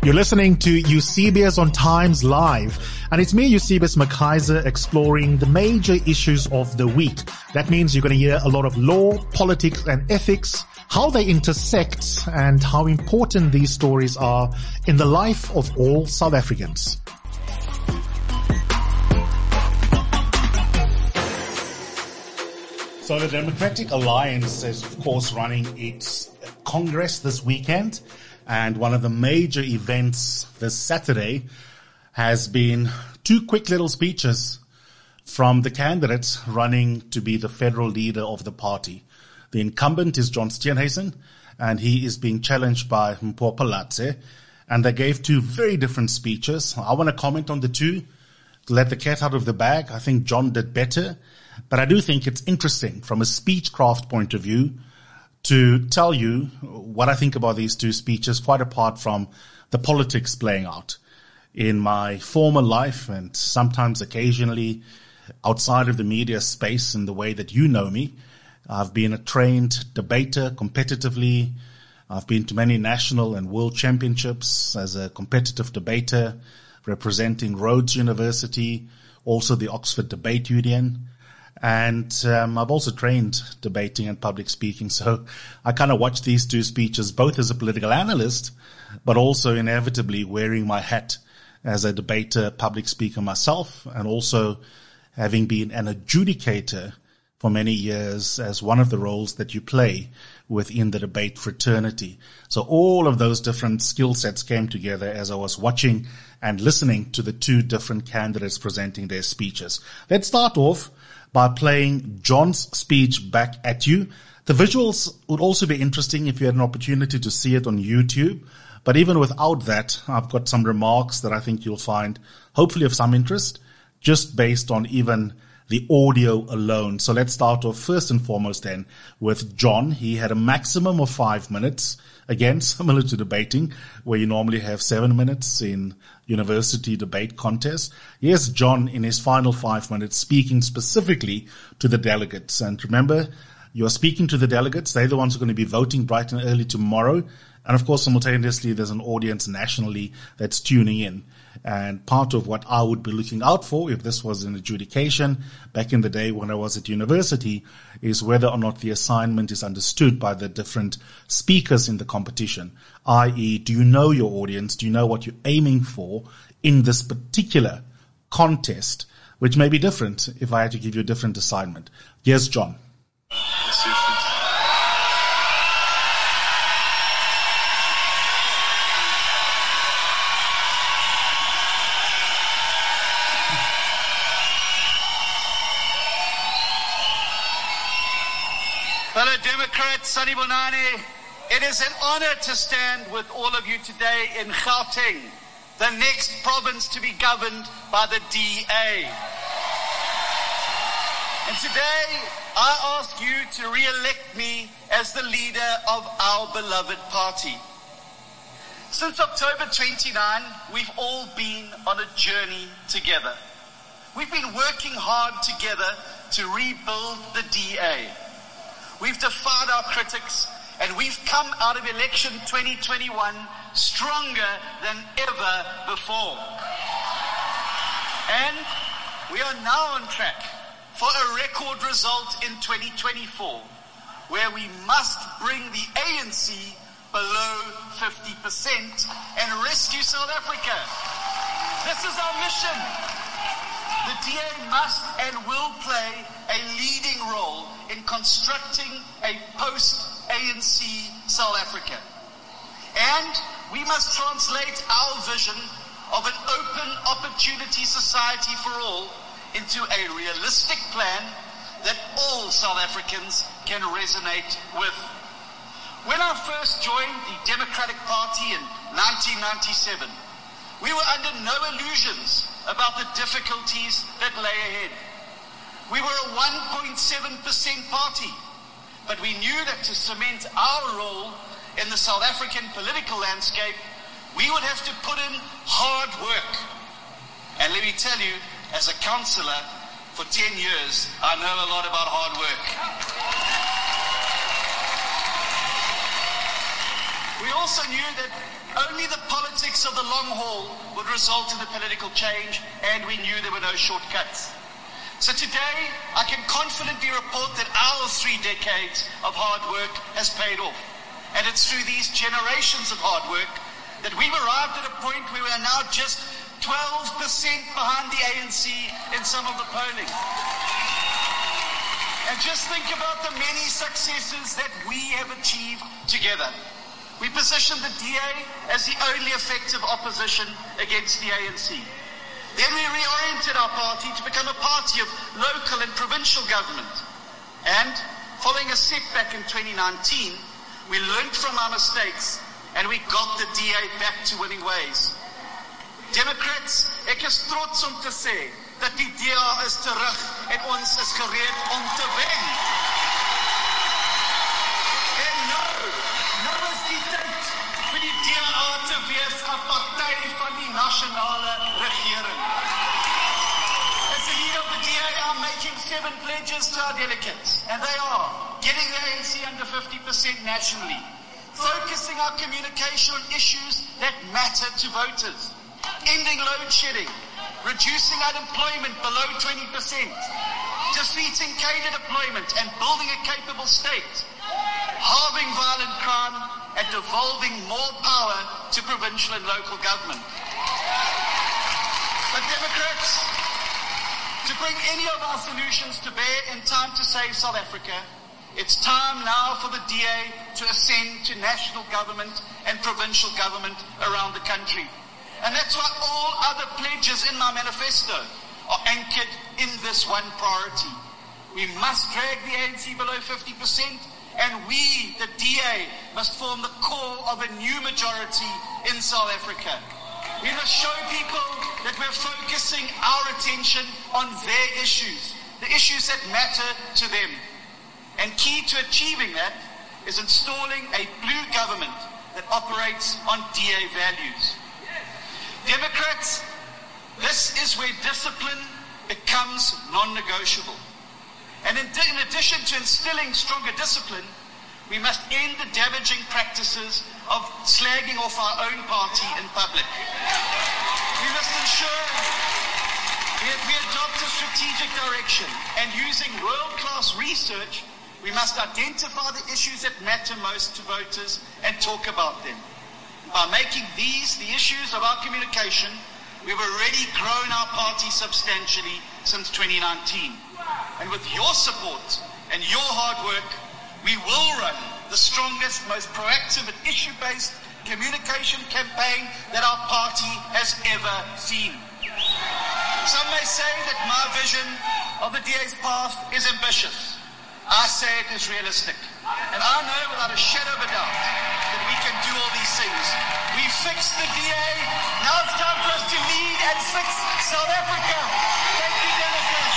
You're listening to Eusebius on Times Live, and it's me, Eusebius McKaiser, exploring the major issues of the week. That means you're going to hear a lot of law, politics, and ethics, how they intersect, and how important these stories are in the life of all South Africans. So the Democratic Alliance is, of course, running its Congress this weekend. And one of the major events this Saturday has been two quick little speeches from the candidates running to be the federal leader of the party. The incumbent is John Steenhuisen, and he is being challenged by Mpho Phalatse. And they gave two very different speeches. I want to comment on the two, to let the cat out of the bag. I think John did better. But I do think it's interesting from a speechcraft point of view to tell you what I think about these two speeches, quite apart from the politics playing out. In my former life, and sometimes occasionally outside of the media space in the way that you know me, I've been a trained debater competitively. I've been to many national and world championships as a competitive debater representing Rhodes University, also the Oxford Debate Union. And I've also trained debating and public speaking. So I kind of watched these two speeches, both as a political analyst, but also inevitably wearing my hat as a debater, public speaker myself, and also having been an adjudicator for many years as one of the roles that you play within the debate fraternity. So all of those different skill sets came together as I was watching and listening to the two different candidates presenting their speeches. Let's start off by playing John's speech back at you. The visuals would also be interesting if you had an opportunity to see it on YouTube. But even without that, I've got some remarks that I think you'll find hopefully of some interest, just based on even the audio alone. So let's start off first and foremost then with John. He had a maximum of 5 minutes. Again, similar to debating, where you normally have 7 minutes in university debate contests. Here's John in his final 5 minutes speaking specifically to the delegates. And remember, you are speaking to the delegates. They're the ones who are going to be voting bright and early tomorrow. And of course, simultaneously, there's an audience nationally that's tuning in. And part of what I would be looking out for, if this was an adjudication back in the day when I was at university, is whether or not the assignment is understood by the different speakers in the competition. I.e., do you know your audience? Do you know what you're aiming for in this particular contest, which may be different if I had to give you a different assignment? Here's John. Fellow Democrats, Sanibonani, it is an honor to stand with all of you today in Gauteng, the next province to be governed by the DA. And today, I ask you to re-elect me as the leader of our beloved party. Since October 29, we've all been on a journey together. We've been working hard together to rebuild the DA. We've defied our critics, and we've come out of election 2021 stronger than ever before. And we are now on track for a record result in 2024, where we must bring the ANC below 50% and rescue South Africa. This is our mission. The DA must and will play a leading role in constructing a post-ANC South Africa. And we must translate our vision of an open opportunity society for all into a realistic plan that all South Africans can resonate with. When I first joined the Democratic Party in 1997, we were under no illusions about the difficulties that lay ahead. We were a 1.7% party, but we knew that to cement our role in the South African political landscape, we would have to put in hard work. And let me tell you, as a councillor for 10 years, I know a lot about hard work. We also knew that Only the politics of the long haul would result in the political change, and we knew there were no shortcuts. So today, I can confidently report that our 3 decades of hard work has paid off. And it's through these generations of hard work that we've arrived at a point where we are now just 12% behind the ANC in some of the polling. And just think about the many successes that we have achieved together. We positioned the DA as the only effective opposition against the ANC. Then we reoriented our party to become a party of local and provincial government. And following a setback in 2019, we learned from our mistakes and we got the DA back to winning ways. Democrats, ek is trots om te sê dat die DA is terug en ons is gereed om te wen. En nou is die tyd vir die DA te wees 'n party van die nasionale regering. As the leader of the DA, I'm making 7 pledges to our delegates, and they are getting the ANC under 50% nationally, focusing our communication on issues that matter to voters, ending load shedding, reducing unemployment below 20%, defeating cadre deployment and building a capable state, halving violent crime and devolving more power to provincial and local government. But Democrats, to bring any of our solutions to bear in time to save South Africa, it's time now for the DA to ascend to national government and provincial government around the country. And that's why all other pledges in my manifesto are anchored in this one priority. We must drag the ANC below 50%, and we, the DA, must form the core of a new majority in South Africa. We must show people that we're focusing our attention on their issues, the issues that matter to them. And key to achieving that is installing a blue government that operates on DA values. Democrats, this is where discipline becomes non-negotiable. And in addition to instilling stronger discipline, we must end the damaging practices of slagging off our own party in public. We must ensure we adopt a strategic direction, and using world-class research, we must identify the issues that matter most to voters and talk about them. By making these the issues of our communication, we've already grown our party substantially since 2019. And with your support and your hard work, we will run the strongest, most proactive and issue-based communication campaign that our party has ever seen. Some may say that my vision of the DA's path is ambitious. I say it is realistic. And I know without a shadow of a doubt that we can do all these things. We fixed the DA. Now it's time for us to lead and fix South Africa. Thank you, Democrats.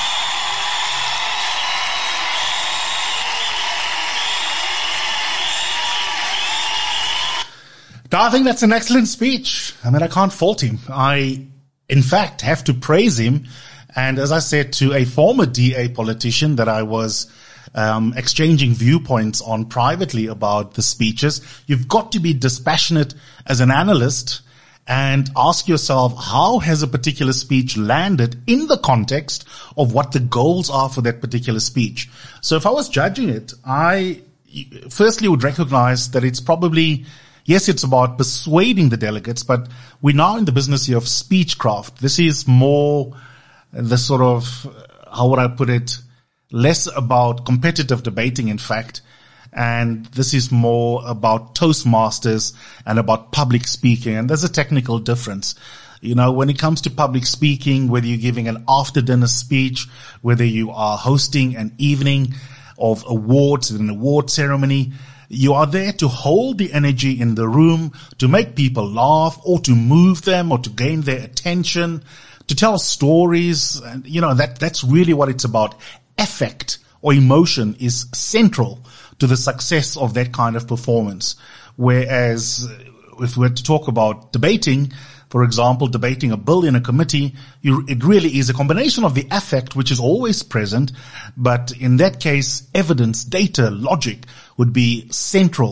I think that's an excellent speech. I mean, I can't fault him. I, in fact, have to praise him. And as I said to a former DA politician that I was exchanging viewpoints on privately about the speeches, you've got to be dispassionate as an analyst and ask yourself, how has a particular speech landed in the context of what the goals are for that particular speech? So if I was judging it, I firstly would recognize that it's probably, yes, it's about persuading the delegates, but we're now in the business here of speechcraft. This is more the sort of, how would I put it, less about competitive debating, in fact, and this is more about Toastmasters and about public speaking, and there's a technical difference. You know, when it comes to public speaking, whether you're giving an after-dinner speech, whether you are hosting an evening of awards, an award ceremony, you are there to hold the energy in the room, to make people laugh, or to move them, or to gain their attention, to tell stories, and, you know, that's really what it's about. Affect or emotion is central to the success of that kind of performance. Whereas if we're to talk about debating, for example, debating a bill in a committee, it really is a combination of the affect, which is always present, but in that case, evidence, data, logic would be central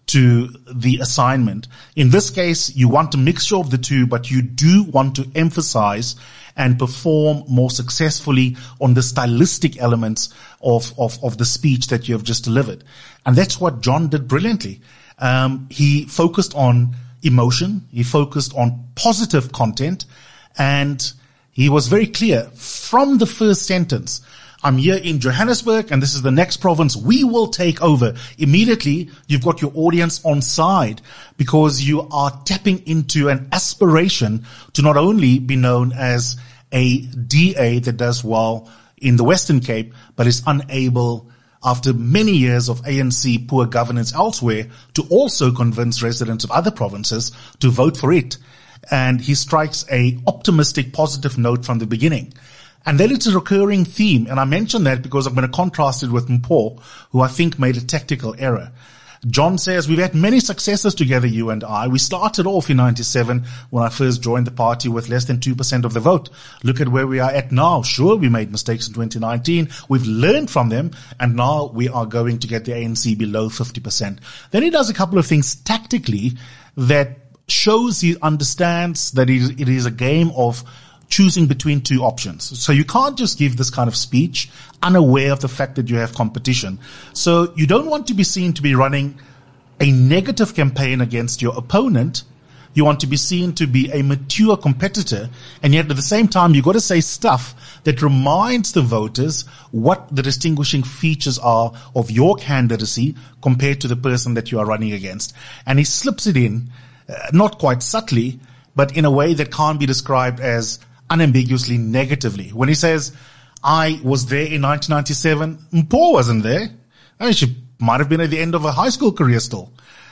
to the assignment. In this case, you want a mixture of the two, but you do want to emphasize and perform more successfully on the stylistic elements of the speech that you have just delivered. And that's what John did brilliantly. He focused on emotion. He focused on positive content, and he was very clear from the first sentence. I'm here in Johannesburg and this is the next province we will take over. Immediately, you've got your audience on side because you are tapping into an aspiration to not only be known as a DA that does well in the Western Cape, but is unable, after many years of ANC poor governance elsewhere, to also convince residents of other provinces to vote for it. And he strikes a optimistic, positive note from the beginning. And then it's a recurring theme. And I mention that because I'm going to contrast it with Mpho, who I think made a tactical error. John says, we've had many successes together, you and I. We started off in 97 when I first joined the party with less than 2% of the vote. Look at where we are at now. Sure, we made mistakes in 2019. We've learned from them. And now we are going to get the ANC below 50%. Then he does a couple of things tactically that shows he understands that it is a game of choosing between two options. So you can't just give this kind of speech unaware of the fact that you have competition. So you don't want to be seen to be running a negative campaign against your opponent. You want to be seen to be a mature competitor. And yet at the same time, you've got to say stuff that reminds the voters what the distinguishing features are of your candidacy compared to the person that you are running against. And he slips it in, not quite subtly, but in a way that can't be described as unambiguously negatively. When he says, I was there in 1997, Mpho wasn't there. I mean, she might have been at the end of her high school career still.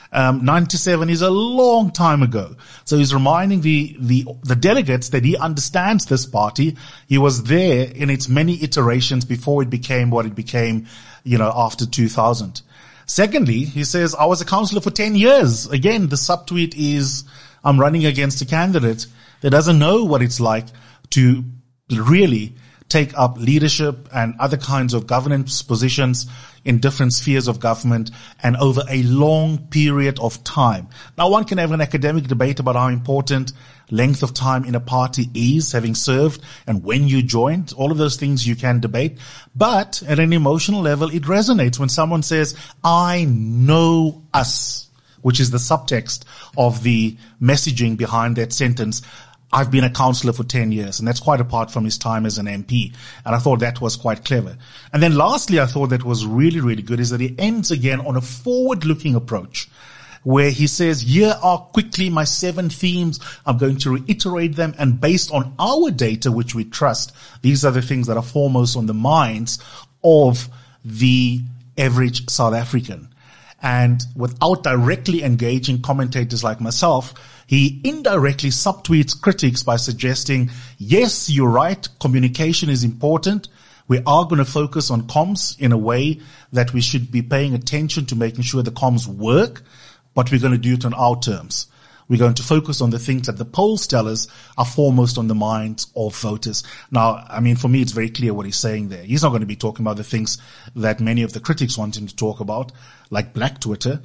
97 is a long time ago. So he's reminding the delegates that he understands this party. He was there in its many iterations before it became what it became, after 2000. Secondly, he says, I was a councillor for 10 years. Again, the subtweet is, I'm running against a candidate that doesn't know what it's like to really take up leadership and other kinds of governance positions in different spheres of government and over a long period of time. Now, one can have an academic debate about how important length of time in a party is, having served and when you joined. All of those things you can debate. But at an emotional level, it resonates when someone says, I know us, which is the subtext of the messaging behind that sentence. I've been a councillor for 10 years, and that's quite apart from his time as an MP. And I thought that was quite clever. And then lastly, I thought that was really, really good is that he ends again on a forward-looking approach where he says, here are quickly my 7 themes. I'm going to reiterate them. And based on our data, which we trust, these are the things that are foremost on the minds of the average South African. And without directly engaging commentators like myself, he indirectly subtweets critics by suggesting, yes, you're right, communication is important. We are going to focus on comms in a way that we should be paying attention to making sure the comms work, but we're going to do it on our terms. We're going to focus on the things that the polls tell us are foremost on the minds of voters. Now, I mean, for me, it's very clear what he's saying there. He's not going to be talking about the things that many of the critics want him to talk about, like Black Twitter,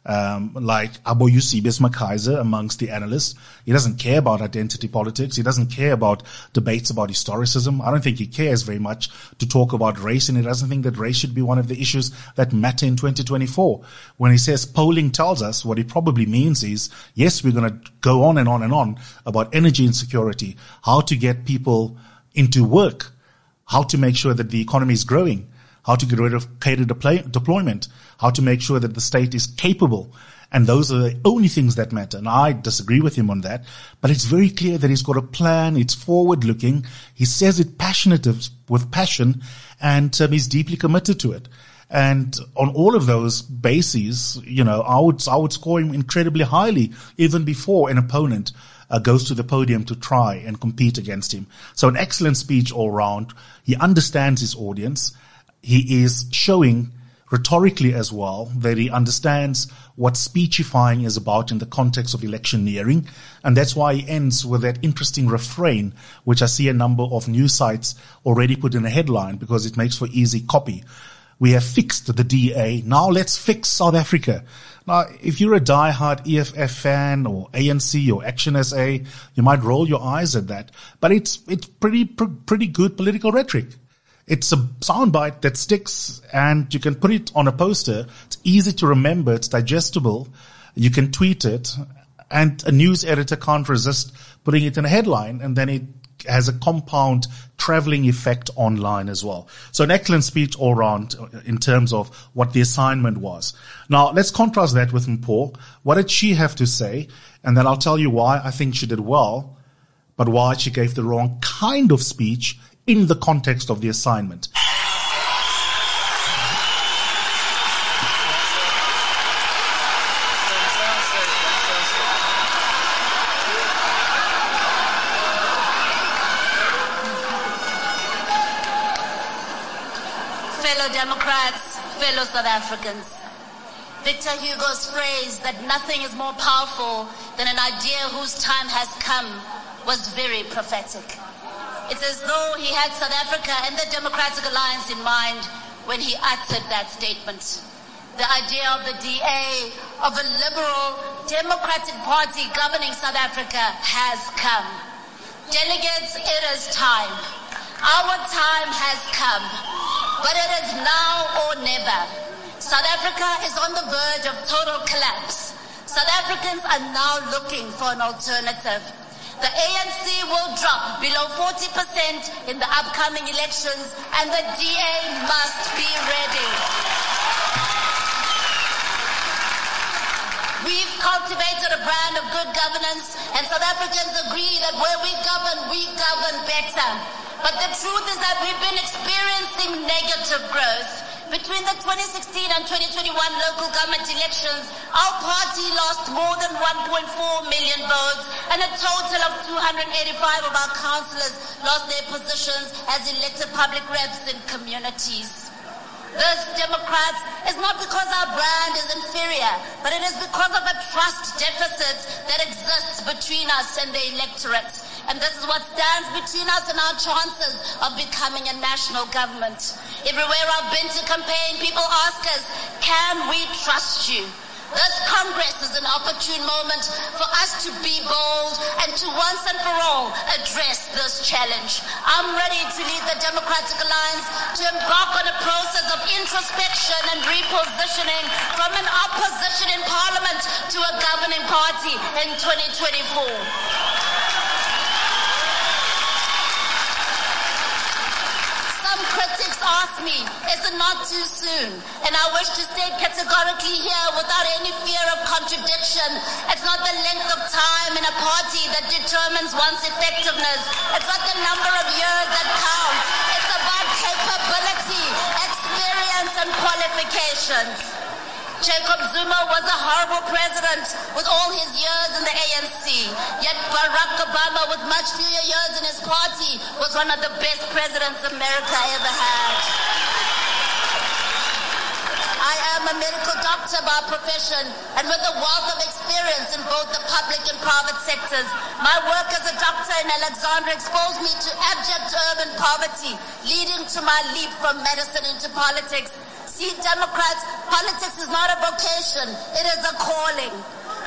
like Aboyusi Bismarck-Kaiser amongst the analysts. He doesn't care about identity politics. He doesn't care about debates about historicism. I don't think he cares very much to talk about race, and he doesn't think that race should be one of the issues that matter in 2024. When he says polling tells us, what he probably means is, yes, we're going to go on and on and on about energy insecurity, how to get people into work, how to make sure that the economy is growing, how to get rid of cater deployment, how to make sure that the state is capable. And those are the only things that matter. And I disagree with him on that. But it's very clear that he's got a plan. It's forward-looking. He says it with passion, and he's deeply committed to it. And on all of those bases, I would score him incredibly highly, even before an opponent goes to the podium to try and compete against him. So an excellent speech all round. He understands his audience. He is showing rhetorically as well that he understands what speechifying is about in the context of electioneering. And that's why he ends with that interesting refrain, which I see a number of news sites already put in a headline because it makes for easy copy. We have fixed the DA. Now let's fix South Africa. Now, if you're a diehard EFF fan or ANC or Action SA, you might roll your eyes at that. But it's pretty good political rhetoric. It's a soundbite that sticks, and you can put it on a poster. It's easy to remember. It's digestible. You can tweet it, and a news editor can't resist putting it in a headline, and then it has a compound traveling effect online as well. So an excellent speech all round in terms of what the assignment was. Now, let's contrast that with Mpho. What did she have to say? And then I'll tell you why I think she did well, but why she gave the wrong kind of speech in the context of the assignment. Fellow Democrats, fellow South Africans, Victor Hugo's phrase that nothing is more powerful than an idea whose time has come was very prophetic. It's as though he had South Africa and the Democratic Alliance in mind when he uttered that statement. The idea of the DA, of a liberal Democratic Party governing South Africa has come. Delegates, it is time. Our time has come. But it is now or never. South Africa is on the verge of total collapse. South Africans are now looking for an alternative. The ANC will drop below 40% in the upcoming elections, and the DA must be ready. We've cultivated a brand of good governance, and South Africans agree that where we govern better. But the truth is that we've been experiencing negative growth. Between the 2016 and 2021 local government elections, our party lost more than 1.4 million votes, and a total of 285 of our councillors lost their positions as elected public reps in communities. This, Democrats, is not because our brand is inferior, but it is because of a trust deficit that exists between us and the electorate. And this is what stands between us and our chances of becoming a national government. Everywhere I've been to campaign, people ask us, can we trust you? This Congress is an opportune moment for us to be bold and to once and for all address this challenge. I'm ready to lead the Democratic Alliance to embark on a process of introspection and repositioning from an opposition in Parliament to a governing party in 2024. Critics ask me, is it not too soon? And I wish to state categorically here without any fear of contradiction, it's not the length of time in a party that determines one's effectiveness. It's not the number of years that counts. It's about capability, experience, and qualifications. Jacob Zuma was a horrible president with all his years in the ANC. Yet Barack Obama, with much fewer years in his party, was one of the best presidents America ever had. I am a medical doctor by profession, and with a wealth of experience in both the public and private sectors. My work as a doctor in Alexandra exposed me to abject urban poverty, leading to my leap from medicine into politics. See, Democrats, politics is not a vocation, it is a calling.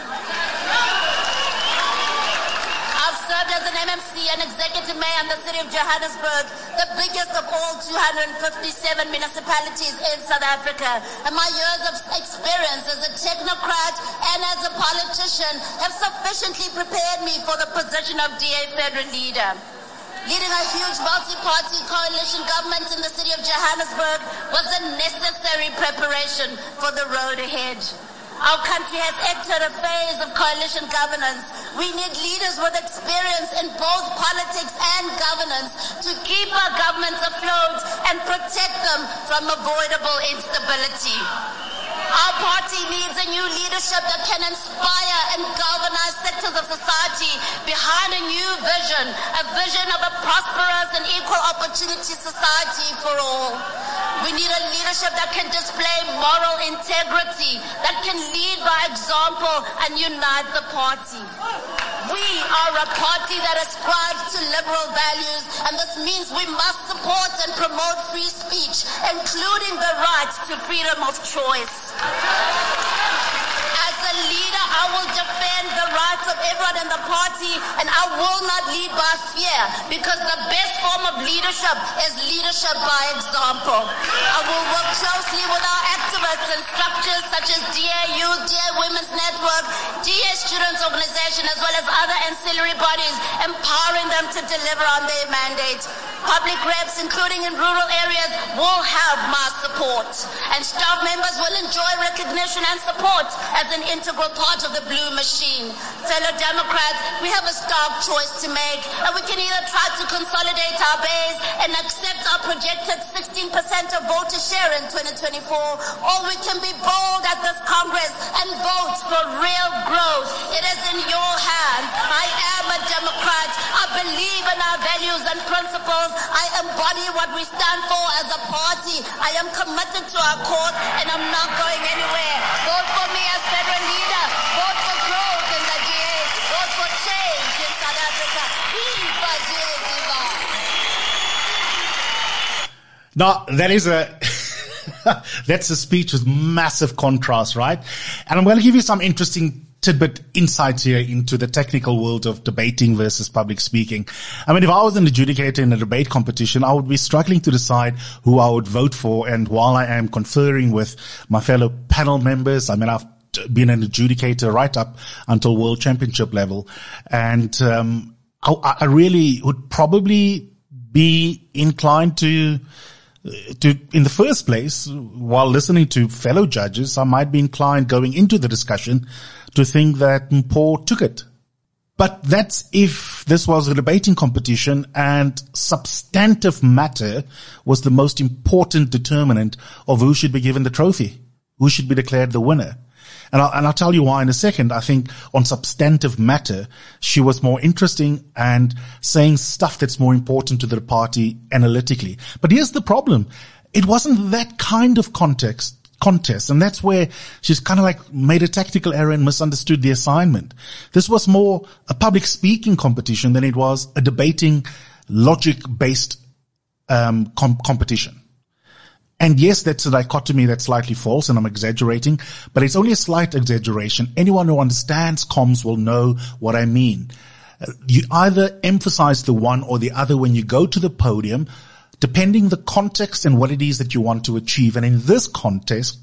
I've served as an MMC and executive mayor in the city of Johannesburg, the biggest of all 257 municipalities in South Africa. And my years of experience as a technocrat and as a politician have sufficiently prepared me for the position of DA federal leader. Leading a huge multi-party coalition government in the city of Johannesburg was a necessary preparation for the road ahead. Our country has entered a phase of coalition governance. We need leaders with experience in both politics and governance to keep our governments afloat and protect them from avoidable instability. Our party needs a new leadership that can inspire and galvanize sectors of society behind a new vision, a vision of a prosperous and equal opportunity society for all. We need a leadership leadership that can display moral integrity, that can lead by example and unite the party. We are a party that ascribes to liberal values, and this means we must support and promote free speech, including the right to freedom of choice. As a leader, I will defend the rights of everyone in the party, and I will not lead by fear, because the best form of leadership is leadership by example. I will work closely with our activists and structures such as DA Youth, DA Women's Network, DA Students Organization, as well as other ancillary bodies, empowering them to deliver on their mandate. Public reps, including in rural areas, will have my support, and staff members will enjoy recognition and support as an integral part of the blue machine. Fellow Democrats, we have a stark choice to make, and we can either try to consolidate our base and accept our projected 16% of voter share in 2024, or we can be bold at this Congress and vote for real growth. It is in your hands. I am a Democrat. I believe in our values and principles. I embody what we stand for as a party. I am committed to our cause, and I'm not going anywhere. Vote for me as federal leader. Vote for growth in the DA. Vote for change in South Africa. Viva DA, viva. Now, that is that's a speech with massive contrast, right? And I'm going to give you some interesting tidbit insights here into the technical world of debating versus public speaking. I mean, if I was an adjudicator in a debate competition, I would be struggling to decide who I would vote for. And while I am conferring with my fellow panel members, I mean, I've been an adjudicator right up until world championship level. And I really would probably be inclined to, in the first place, while listening to fellow judges, I might be inclined going into the discussion to think that Mpho took it. But that's if this was a debating competition and substantive matter was the most important determinant of who should be given the trophy, who should be declared the winner. And I'll tell you why in a second. I think on substantive matter, she was more interesting and saying stuff that's more important to the party analytically. But here's the problem. It wasn't that kind of contest. And that's where she's kind of like made a tactical error and misunderstood the assignment. This was more a public speaking competition than it was a debating logic-based competition. And yes, that's a dichotomy that's slightly false, and I'm exaggerating, but it's only a slight exaggeration. Anyone who understands comms will know what I mean. You either emphasize the one or the other when you go to the podium, depending the context and what it is that you want to achieve. And in this context,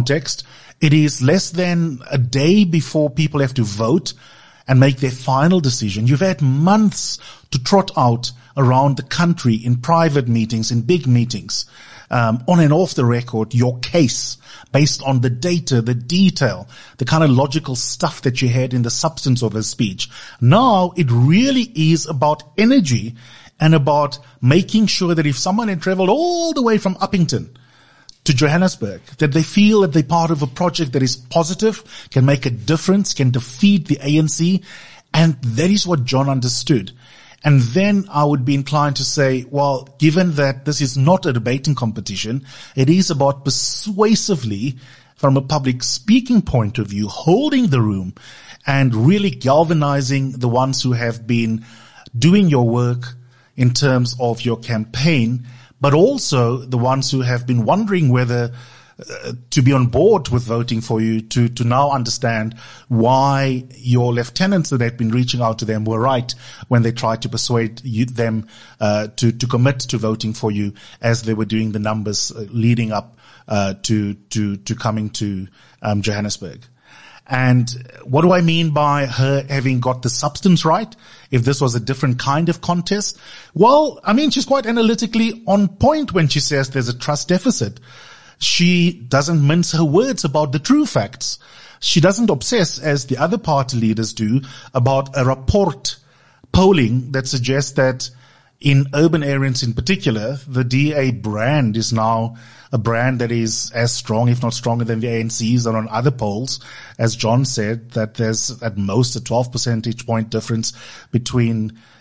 it is less than a day before people have to vote and make their final decision. You've had months to trot out around the country in private meetings, in big meetings, on and off the record, your case based on the data, the detail, the kind of logical stuff that you had in the substance of a speech. Now it really is about energy and about making sure that if someone had traveled all the way from Uppington to Johannesburg, that they feel that they're part of a project that is positive, can make a difference, can defeat the ANC. And that is what John understood. And then I would be inclined to say, well, given that this is not a debating competition, it is about persuasively, from a public speaking point of view, holding the room and really galvanizing the ones who have been doing your work in terms of your campaign, but also the ones who have been wondering whether to be on board with voting for you, to now understand why your lieutenants that had been reaching out to them were right when they tried to persuade them to commit to voting for you as they were doing the numbers leading up to coming to Johannesburg. And what do I mean by her having got the substance right? If this was a different kind of contest? Well, I mean, she's quite analytically on point when she says there's a trust deficit. She doesn't mince her words about the true facts. She doesn't obsess, as the other party leaders do, about a report polling that suggests that in urban areas in particular, the DA brand is now a brand that is as strong, if not stronger than the ANC's. And on other polls, as John said, that there's at most a 12 percentage point difference between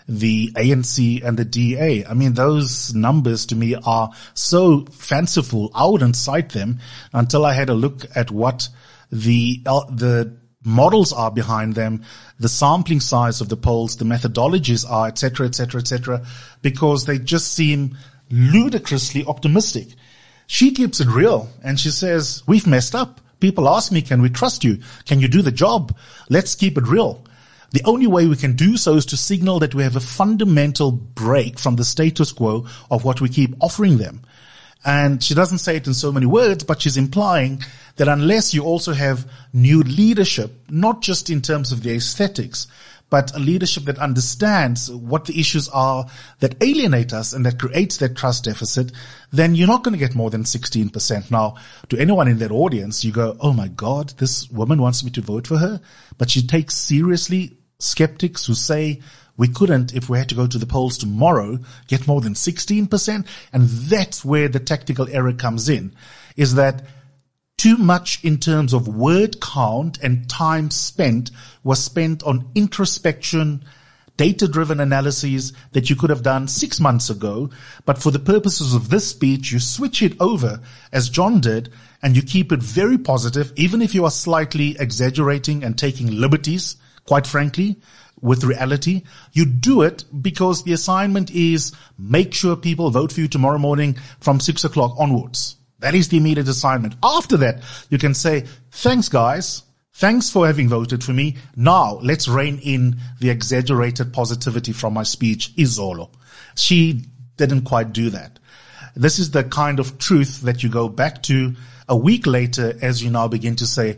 the ANC and the DA. I mean, those numbers to me are so fanciful. I wouldn't cite them until I had a look at what the models are behind them, the sampling size of the polls, the methodologies are, et cetera, because they just seem ludicrously optimistic. She keeps it real and she says, we've messed up. People ask me, can we trust you? Can you do the job? Let's keep it real. The only way we can do so is to signal that we have a fundamental break from the status quo of what we keep offering them. And she doesn't say it in so many words, but she's implying that unless you also have new leadership, not just in terms of the aesthetics, but a leadership that understands what the issues are that alienate us and that creates that trust deficit, then you're not going to get more than 16%. Now, to anyone in that audience, you go, oh my God, this woman wants me to vote for her. But she takes seriously skeptics who say we couldn't, if we had to go to the polls tomorrow, get more than 16%. And that's where the tactical error comes in, is that too much in terms of word count and time spent was spent on introspection, data-driven analyses that you could have done 6 months ago. But for the purposes of this speech, you switch it over, as John did, and you keep it very positive, even if you are slightly exaggerating and taking liberties, quite frankly, with reality. You do it because the assignment is make sure people vote for you tomorrow morning from 6 o'clock onwards. That is the immediate assignment. After that, you can say, thanks guys. Thanks for having voted for me. Now let's rein in the exaggerated positivity from my speech, Izolo. She didn't quite do that. This is the kind of truth that you go back to a week later as you now begin to say,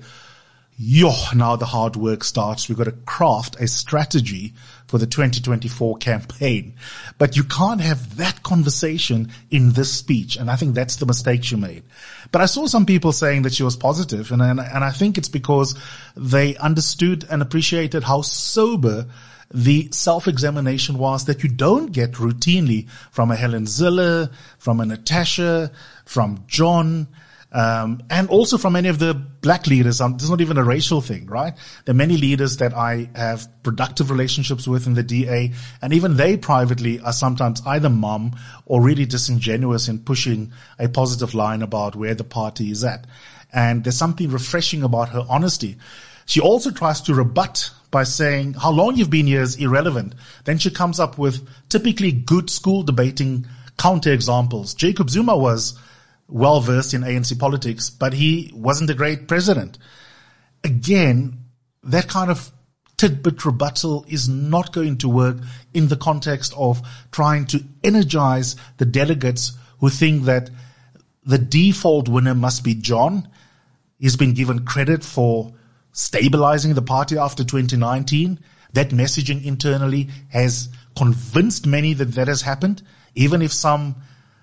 now the hard work starts. We've got to craft a strategy for the 2024 campaign. But you can't have that conversation in this speech. And I think that's the mistake she made. But I saw some people saying that she was positive, and I think it's because they understood and appreciated how sober the self-examination was that you don't get routinely from a Helen Zille, from a Natasha, from John, and also from many of the black leaders. It's not even a racial thing, right? There are many leaders that I have productive relationships with in the DA, and even they privately are sometimes either mum or really disingenuous in pushing a positive line about where the party is at. And there's something refreshing about her honesty. She also tries to rebut by saying how long you've been here is irrelevant. Then she comes up with typically good school debating counterexamples. Jacob Zuma was well versed in ANC politics, but he wasn't a great president. Again, that kind of tidbit rebuttal is not going to work in the context of trying to energize the delegates who think that the default winner must be John. He's been given credit for stabilizing the party after 2019. That messaging internally has convinced many that that has happened, even if some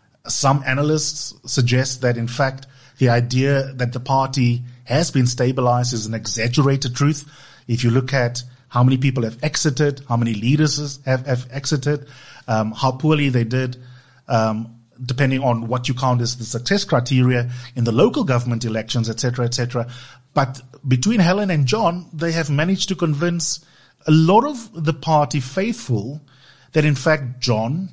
analysts suggest that, in fact, the idea that the party has been stabilized is an exaggerated truth. If you look at how many people have exited, how many leaders have exited, how poorly they did, depending on what you count as the success criteria in the local government elections, etc., etc. But between Helen and John, they have managed to convince a lot of the party faithful that, in fact, John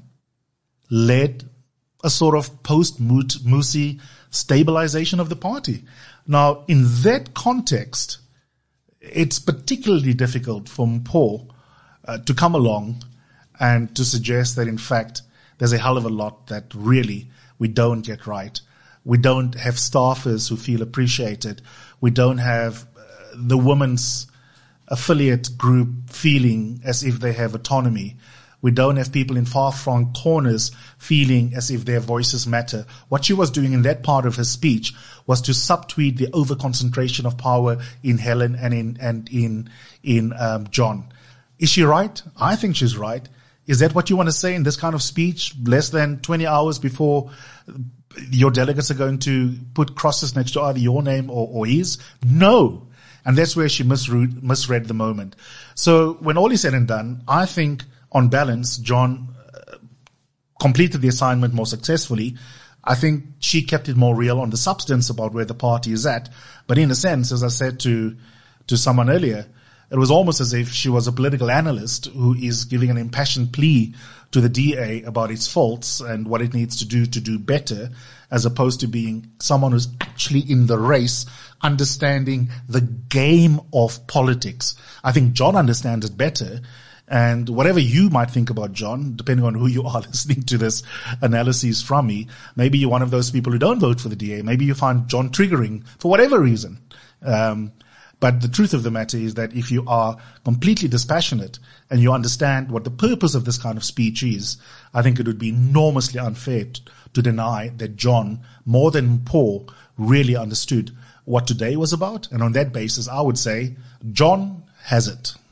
led a sort of post-Musi stabilization of the party. Now, in that context, it's particularly difficult for Mpho to come along and to suggest that, in fact, there's a hell of a lot that really we don't get right. We don't have staffers who feel appreciated. We don't have the women's affiliate group feeling as if they have autonomy. We don't have people in far-flung corners feeling as if their voices matter. What she was doing in that part of her speech was to subtweet the over-concentration of power in Helen and in John. Is she right? I think she's right. Is that what you want to say in this kind of speech, less than 20 hours before your delegates are going to put crosses next to either your name or his? No. And that's where she misread the moment. So when all is said and done, I think on balance, John completed the assignment more successfully. I think she kept it more real on the substance about where the party is at. But in a sense, as I said to someone earlier, It was almost as if she was a political analyst who is giving an impassioned plea to the DA about its faults and what it needs to do better, as opposed to being someone who's actually in the race, understanding the game of politics. I think John understands it better. And whatever you might think about John, depending on who you are listening to this analysis from me, maybe you're one of those people who don't vote for the DA. Maybe you find John triggering for whatever reason. But the truth of the matter is that if you are completely dispassionate and you understand what the purpose of this kind of speech is, I think it would be enormously unfair to deny that John, more than Paul, really understood what today was about. And on that basis, I would say John has it.